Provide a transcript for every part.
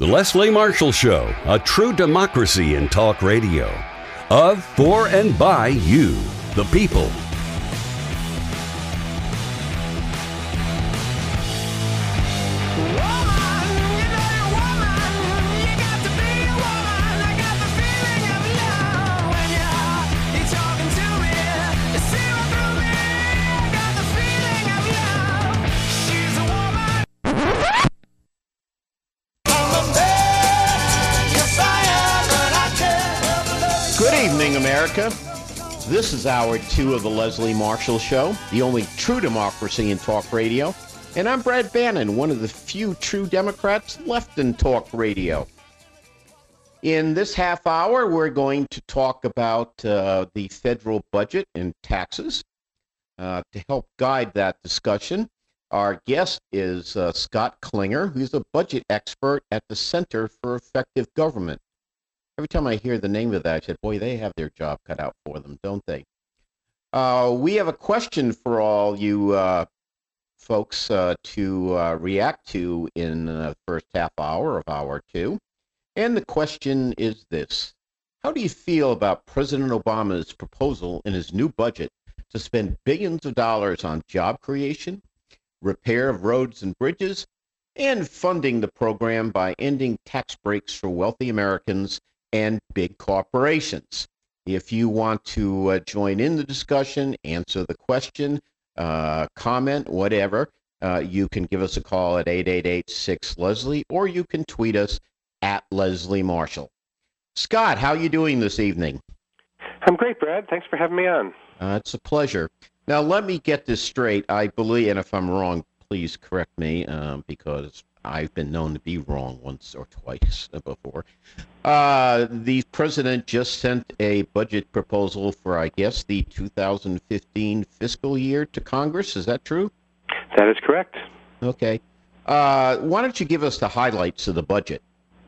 The Leslie Marshall Show, a true democracy in talk radio. Of, for, and by you, the people. America. This is hour 2 of the Leslie Marshall Show, the only true democracy in talk radio. And I'm Brad Bannon, one of the few true Democrats left in talk radio. In this half hour, we're going to talk about the federal budget and taxes. To help guide that discussion, our guest is Scott Klinger, who's a budget expert at the Center for Effective Government. Every time I hear the name of that, I said, boy, they have their job cut out for them, don't they? We have a question for all you folks to react to in the first half hour of hour 2. And the question is this. How do you feel about President Obama's proposal in his new budget to spend billions of dollars on job creation, repair of roads and bridges, and funding the program by ending tax breaks for wealthy Americans and big corporations? If you want to join in the discussion, answer the question, comment, whatever, you can give us a call at 888-6-LESLIE, or you can tweet us at Leslie Marshall. Scott, how are you doing this evening? I'm great, Brad. Thanks for having me on. It's a pleasure. Now, let me get this straight. I believe, and if I'm wrong, please correct me, because I've been known to be wrong once or twice before. The president just sent a budget proposal for, I guess, the 2015 fiscal year to Congress. Is that true? That is correct. Okay. Why don't you give us the highlights of the budget?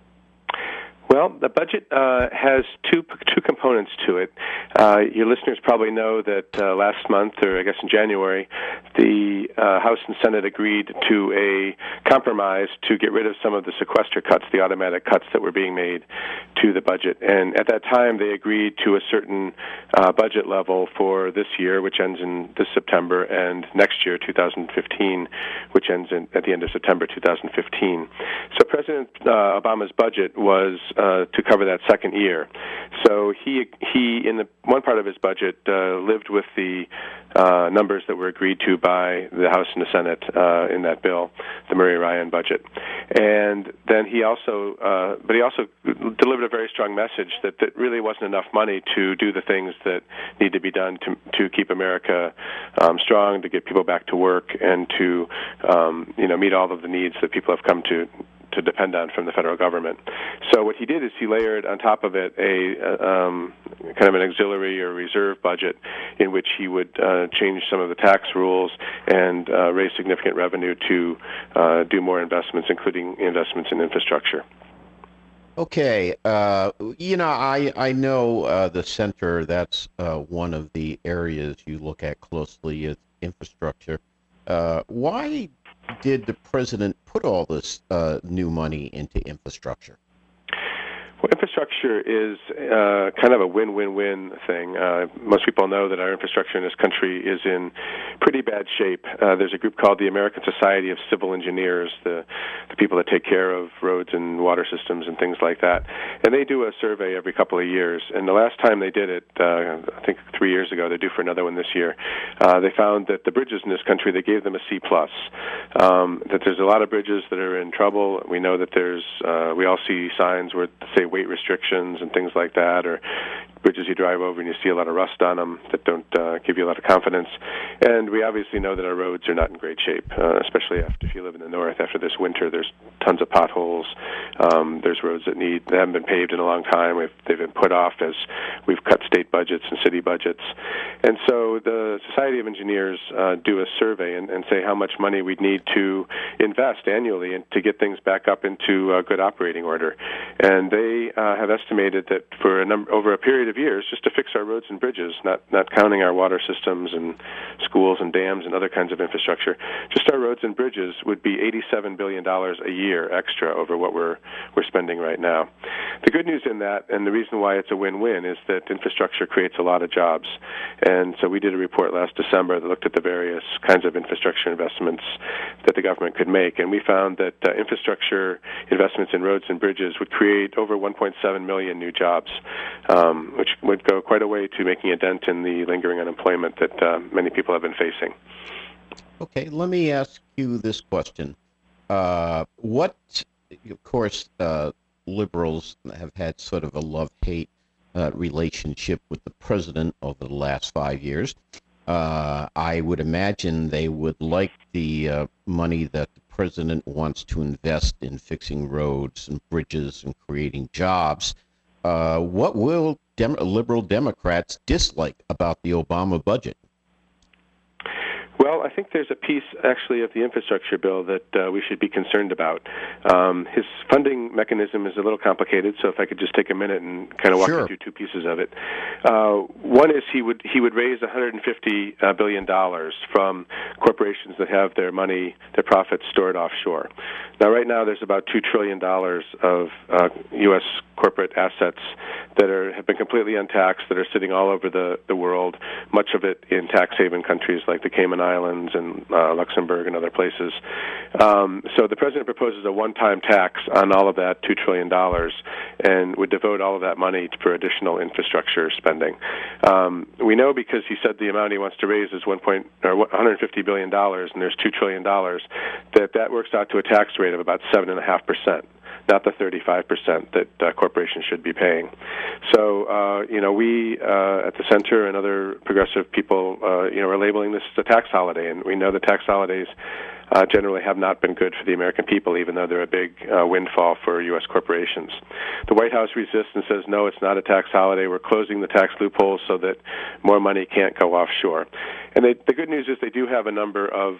Well, the budget has two components to it. Your listeners probably know that last month, or I guess in January, the House and Senate agreed to a compromise to get rid of some of the sequester cuts, the automatic cuts that were being made to the budget. And at that time, they agreed to a certain budget level for this year, which ends in this September, and next year, 2015, which ends at the end of September 2015. So President Obama's budget was to cover that second year. So he in the one part of his budget lived with the numbers that were agreed to by the House and the Senate in that bill, the Murray Ryan budget. And then he also delivered a very strong message that really wasn't enough money to do the things that need to be done to keep America strong, to get people back to work, and to meet all of the needs that people have come to depend on from the federal government. So what he did is he layered on top of it a kind of an auxiliary or reserve budget in which he would change some of the tax rules and raise significant revenue to do more investments, including investments in infrastructure. Okay. I know the center, that's one of the areas you look at closely is infrastructure. Why did the president put all this new money into infrastructure? Well, infrastructure is kind of a win-win-win thing. Most people know that our infrastructure in this country is in pretty bad shape. There's a group called the American Society of Civil Engineers, the people that take care of roads and water systems and things like that. And they do a survey every couple of years. And the last time they did it, I think 3 years ago, they're due for another one this year, they found that the bridges in this country, they gave them a C+. That there's a lot of bridges that are in trouble. We know that we all see signs where, say, weight restrictions and things like that, or bridges you drive over and you see a lot of rust on them that don't give you a lot of confidence. And we obviously know that our roads are not in great shape, especially if you live in the north. After this winter, there's tons of potholes. There's roads that haven't been paved in a long time. They've been put off as we've cut state budgets and city budgets. And so the Society of Engineers do a survey and say how much money we'd need to invest annually and to get things back up into good operating order. And they have estimated that for over a period of years, just to fix our roads and bridges, not counting our water systems and schools and dams and other kinds of infrastructure, just our roads and bridges would be $87 billion a year extra over what we're we're spending right now. The good news in that, and the reason why it's a win-win, is that infrastructure creates a lot of jobs. And so we did a report last December that looked at the various kinds of infrastructure investments that the government could make, and we found that infrastructure investments in roads and bridges would create over 1.7 million new jobs, which would go quite a way to making a dent in the lingering unemployment that many people have been facing. Okay, let me ask you this question. Of course, liberals have had sort of a love-hate relationship with the president over the last 5 years. I would imagine they would like the money that the president wants to invest in fixing roads and bridges and creating jobs. What will liberal Democrats dislike about the Obama budget? Well, I think there's a piece, actually, of the infrastructure bill that we should be concerned about. His funding mechanism is a little complicated, so if I could just take a minute and kind of walk you through two pieces of it. One is he would raise $150 billion from corporations that have their money, their profits stored offshore. Now, right now, there's about $2 trillion of U.S. corporate assets that have been completely untaxed, that are sitting all over the world, much of it in tax haven countries like the Cayman Islands and Luxembourg and other places. So the president proposes a one-time tax on all of that $2 trillion and would devote all of that money for additional infrastructure spending. We know, because he said the amount he wants to raise is $150 billion, and there's $2 trillion, that works out to a tax rate of about 7.5%. Not the 35% that corporations should be paying. So, we at the center and other progressive people, are labeling this as a tax holiday, and we know that tax holidays generally have not been good for the American people, even though they're a big windfall for U.S. corporations. The White House resists and says, no, it's not a tax holiday. We're closing the tax loopholes so that more money can't go offshore. And the good news is they do have a number of,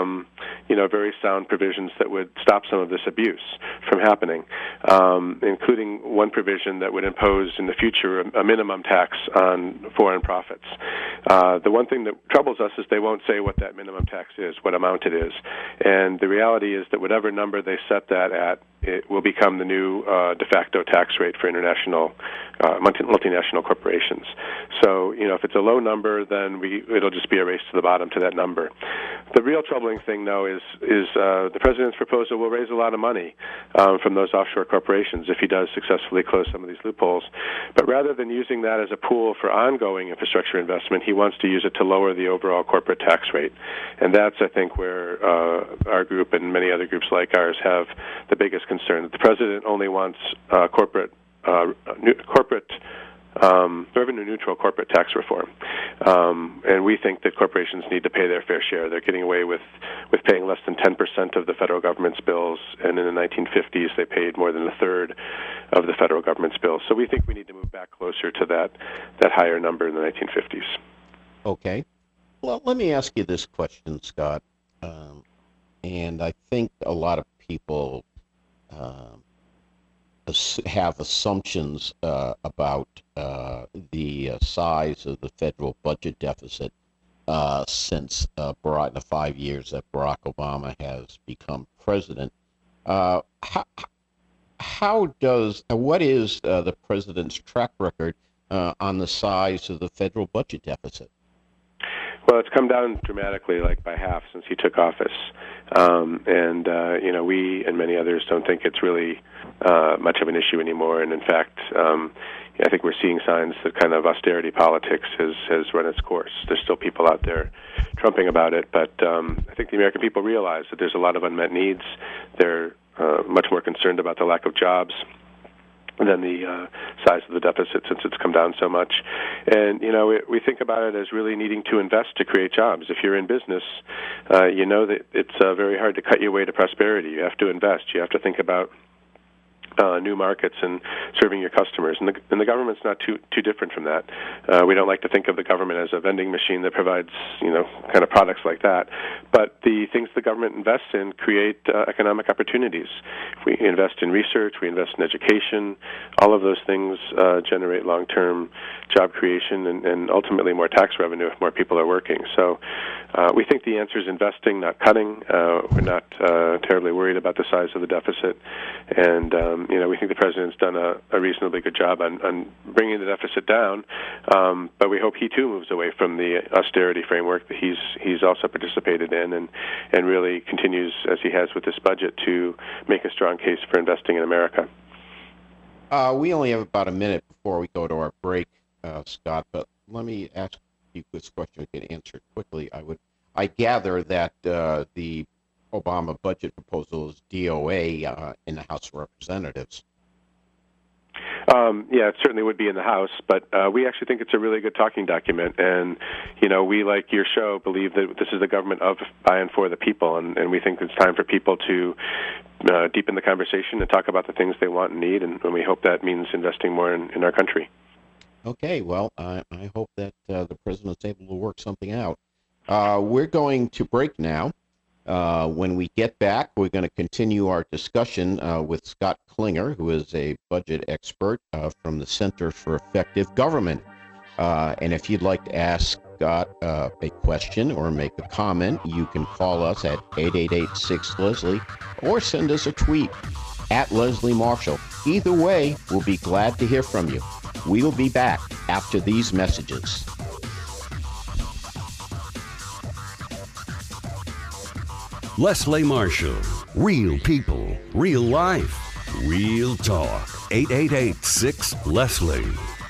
very sound provisions that would stop some of this abuse from happening, including one provision that would impose in the future a minimum tax on foreign profits. The one thing that troubles us is they won't say what that minimum tax is, what amount it is. And the reality is that whatever number they set that at, it will become the new de facto tax rate for international multinational corporations. So, if it's a low number, then it'll just be a race to the bottom to that number. The real troubling thing, though, is the president's proposal will raise a lot of money from those offshore corporations if he does successfully close some of these loopholes. But rather than using that as a pool for ongoing infrastructure investment, he wants to use it to lower the overall corporate tax rate. And that's, I think, where our group and many other groups like ours have the biggest concern. That the president only wants revenue-neutral corporate tax reform. And we think that corporations need to pay their fair share. They're getting away with paying less than 10% of the federal government's bills, and in the 1950s they paid more than a third of the federal government's bills. So we think we need to move back closer to that higher number in the 1950s. Okay. Well, let me ask you this question, Scott. And I think a lot of people have assumptions about the size of the federal budget deficit since in the 5 years that Barack Obama has become president. What is the president's track record on the size of the federal budget deficit? Well, it's come down dramatically, like by half, since he took office. We and many others don't think it's really much of an issue anymore. And in fact, I think we're seeing signs that kind of austerity politics has run its course. There's still people out there trumping about it, but I think the American people realize that there's a lot of unmet needs. They're much more concerned about the lack of jobs than the size of the deficit, since it's come down so much. And, we think about it as really needing to invest to create jobs. If you're in business, you know that it's very hard to cut your way to prosperity. You have to invest. You have to think about new markets and serving your customers. And the government's not too different from that. We don't like to think of the government as a vending machine that provides, kind of products like that. But the things the government invests in create economic opportunities. If we invest in research, we invest in education, all of those things generate long-term job creation and ultimately more tax revenue if more people are working. So we think the answer is investing, not cutting. We're not terribly worried about the size of the deficit. And We think the president's done a reasonably good job on bringing the deficit down, but we hope he too moves away from the austerity framework that he's also participated in, and really continues, as he has with this budget, to make a strong case for investing in America. We only have about a minute before we go to our break, Scott, but let me ask you this question. You can answer it quickly. I gather that the Obama budget proposal is DOA in the House of Representatives. Yeah, it certainly would be in the House, but we actually think it's a really good talking document. And, we, like your show, believe that this is the government of, by, and for the people. And we think it's time for people to deepen the conversation and talk about the things they want and need. And we hope that means investing more in our country. Okay, well, I hope that the president's able to work something out. We're going to break now. When we get back, we're going to continue our discussion with Scott Klinger, who is a budget expert from the Center for Effective Government. And if you'd like to ask Scott a question or make a comment, you can call us at 888-6-LESLIE or send us a tweet at Leslie Marshall. Either way, we'll be glad to hear from you. We will be back after these messages. Leslie Marshall. Real people, real life, real talk. 888-6-LESLIE.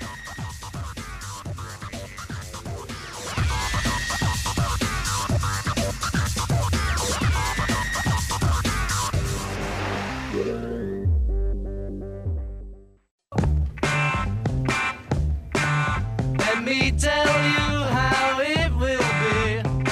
Let me tell you how it will be.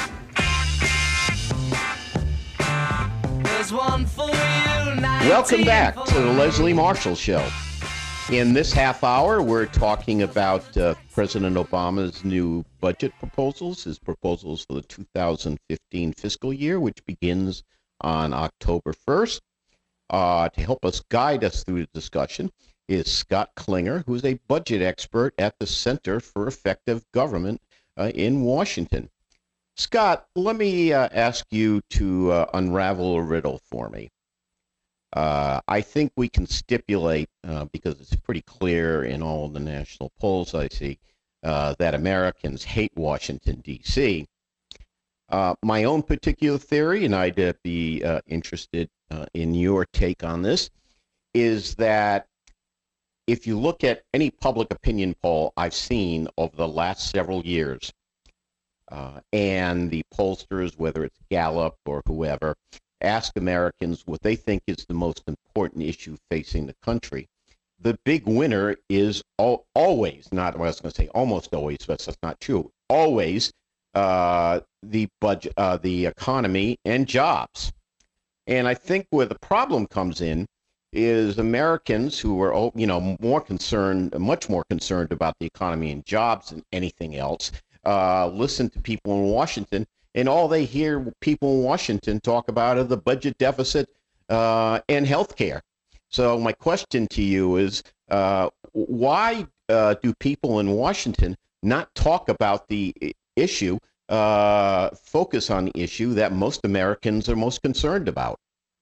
There's one for you. Welcome back to the Leslie Marshall Show. In this half hour, we're talking about President Obama's new budget proposals, his proposals for the 2015 fiscal year, which begins on October 1st. To help us guide us through the discussion is Scott Klinger, who's a budget expert at the Center for Effective Government in Washington. Scott, let me ask you to unravel a riddle for me. I think we can stipulate, because it's pretty clear in all the national polls I see, that Americans hate Washington, D.C. My own particular theory, and I'd be interested in your take on this, is that if you look at any public opinion poll I've seen over the last several years, and the pollsters, whether it's Gallup or whoever, ask Americans what they think is the most important issue facing the country, the big winner is always, not, well, I was going to say almost always, but that's not true, always the budget, the economy and jobs. And I think where the problem comes in is Americans who are, more concerned, much more concerned about the economy and jobs than anything else, listen to people in Washington, and all they hear people in Washington talk about are the budget deficit and health care. So my question to you is, why do people in Washington not talk about the issue, focus on the issue that most Americans are most concerned about?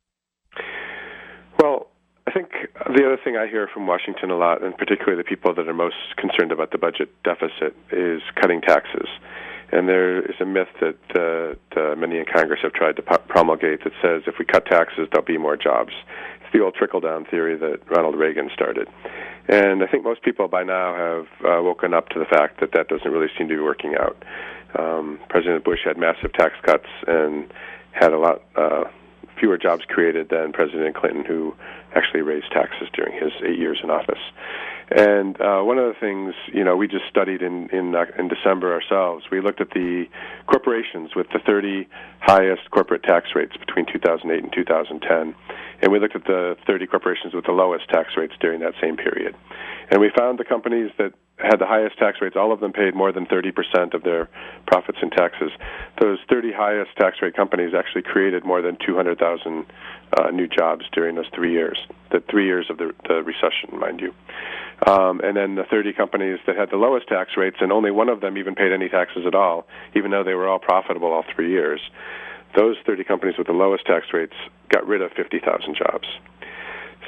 Well, I think the other thing I hear from Washington a lot, and particularly the people that are most concerned about the budget deficit, is cutting taxes. And there is a myth that many in Congress have tried to promulgate that says if we cut taxes, there'll be more jobs. It's the old trickle-down theory that Ronald Reagan started. And I think most people by now have woken up to the fact that that doesn't really seem to be working out. President Bush had massive tax cuts and had a lot fewer jobs created than President Clinton, who actually raised taxes during his 8 years in office. And one of the things, we just studied in December ourselves, we looked at the corporations with the 30 highest corporate tax rates between 2008 and 2010, and we looked at the 30 corporations with the lowest tax rates during that same period. And we found the companies that had the highest tax rates, all of them paid more than 30% of their profits in taxes. Those 30 highest tax rate companies actually created more than 200,000 new jobs during those 3 years, the 3 years of the recession, mind you. And then the 30 companies that had the lowest tax rates, and only one of them even paid any taxes at all, even though they were all profitable all 3 years, those 30 companies with the lowest tax rates got rid of 50,000 jobs.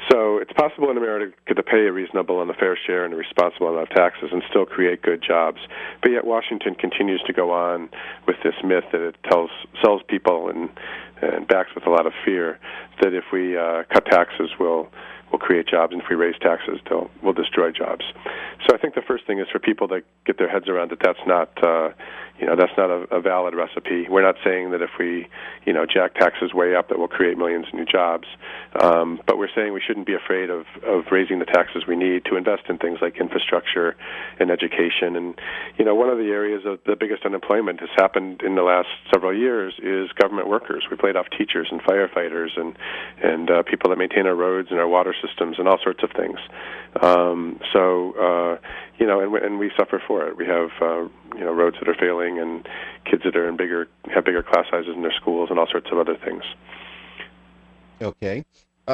So it's possible in America to pay a reasonable and a fair share and a responsible amount of taxes and still create good jobs. But yet Washington continues to go on with this myth that it sells people and backs with a lot of fear that if we cut taxes, we'll create jobs, and if we raise taxes, we'll destroy jobs. So I think the first thing is for people to get their heads around that that's not a valid recipe. We're not saying that if we, jack taxes way up that we'll create millions of new jobs, but we're saying we shouldn't be afraid of raising the taxes we need to invest in things like infrastructure and education. And, one of the areas of the biggest unemployment has happened in the last several years is government workers. We've laid off teachers and firefighters and people that maintain our roads and our water systems and all sorts of things. And we suffer for it. We have, roads that are failing and kids that are have bigger class sizes in their schools and all sorts of other things. Okay.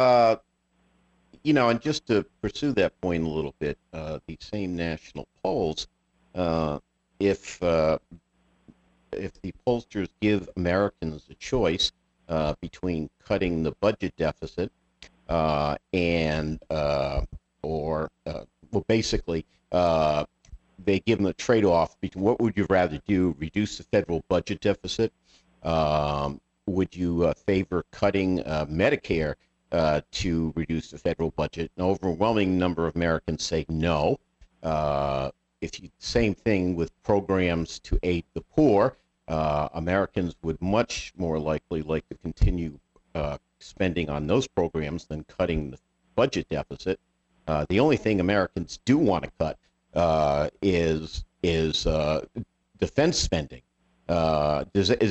And just to pursue that point a little bit, the same national polls, if the pollsters give Americans a choice between cutting the budget deficit they give them a trade-off between what would you rather do, reduce the federal budget deficit? Would you favor cutting Medicare to reduce the federal budget? An overwhelming number of Americans say no. Same thing with programs to aid the poor. Americans would much more likely like to continue spending on those programs than cutting the budget deficit. The only thing Americans do want to cut is defense spending. Are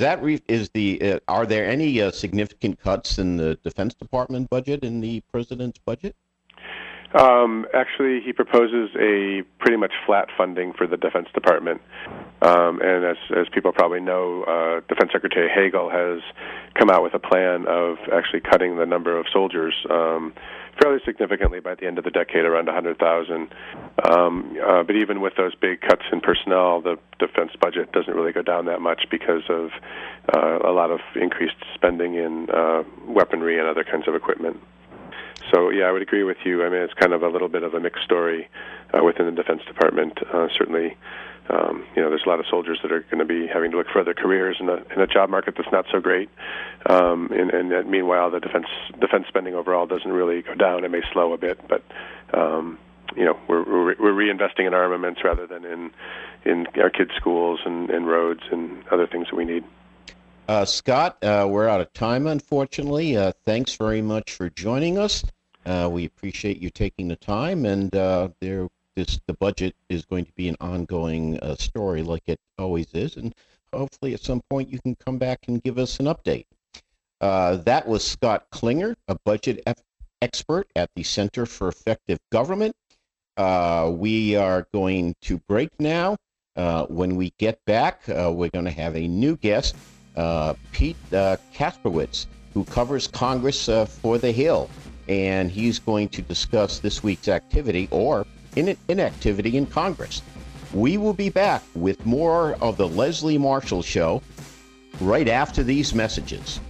there any significant cuts in the Defense Department budget in the president's budget? Actually, he proposes a pretty much flat funding for the Defense Department. And as people probably know, Defense Secretary Hagel has come out with a plan of actually cutting the number of soldiers fairly significantly by the end of the decade, around 100,000. But even with those big cuts in personnel, the defense budget doesn't really go down that much because of a lot of increased spending in weaponry and other kinds of equipment. So, yeah, I would agree with you. I mean, it's kind of a little bit of a mixed story within the Defense Department. Certainly, there's a lot of soldiers that are going to be having to look for other careers in a job market that's not so great. And meanwhile, the defense spending overall doesn't really go down. It may slow a bit, but we're reinvesting in armaments rather than in our kids' schools and roads and other things that we need. Scott, we're out of time, unfortunately. Thanks very much for joining us. We appreciate you taking the time, and the budget is going to be an ongoing story like it always is, and hopefully at some point you can come back and give us an update. That was Scott Klinger, a budget expert at the Center for Effective Government. We are going to break now. When we get back, we're going to have a new guest, Pete Kasprowitz, who covers Congress for The Hill, and he's going to discuss this week's activity or inactivity in Congress. We will be back with more of the Leslie Marshall Show right after these messages.